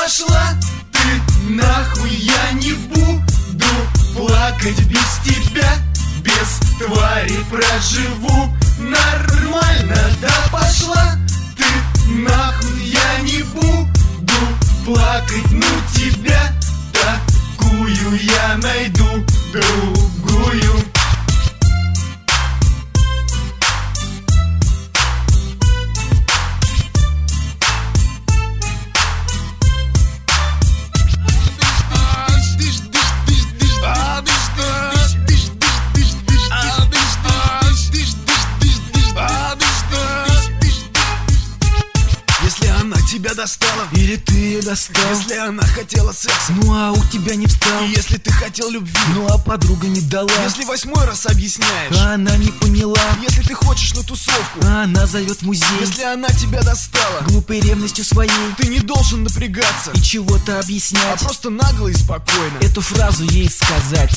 пошла ты нахуй, я не буду плакать без тебя. Без твари проживу нормально. Да пошла ты нахуй, я не буду плакать. Ну тебя такую я найду другую. Если она тебя достала, или ты ее достал, если она хотела секса, ну а у тебя не встал, и если ты хотел любви, ну а подруга не дала, если 8-й раз объясняешь, а она не поняла, если ты хочешь на тусовку, а она зовет в музей, если она тебя достала глупой ревностью своей, ты не должен напрягаться и чего-то объяснять, а просто нагло и спокойно эту фразу ей сказать.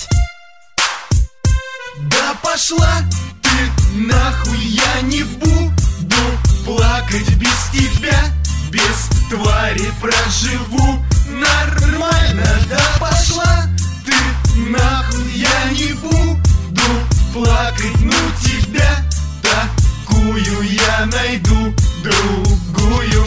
Да пошла ты нахуй, я не буду плакать без тебя. Без твари проживу нормально. Да пошла ты нахуй, я не буду плакать. Ну тебя такую я найду другую.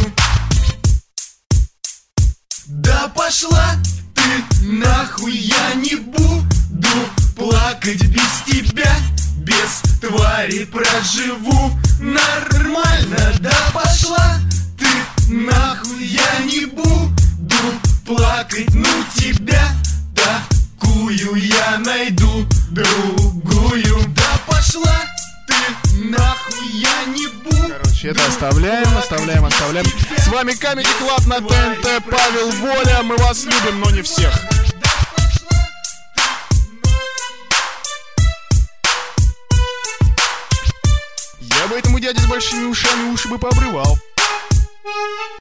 Да пошла ты нахуй, я не буду плакать без тебя. Без твари проживу нормально. Да пошла ты нахуй, я не буду плакать. Ну тебя такую я найду другую. Да пошла ты нахуй, я не буду. Короче, это оставляем. С вами Comedy Club на ТНТ, Павел Воля. Мы вас любим, но не всех. Я бы этому дяде с большими ушами уши бы пообрывал.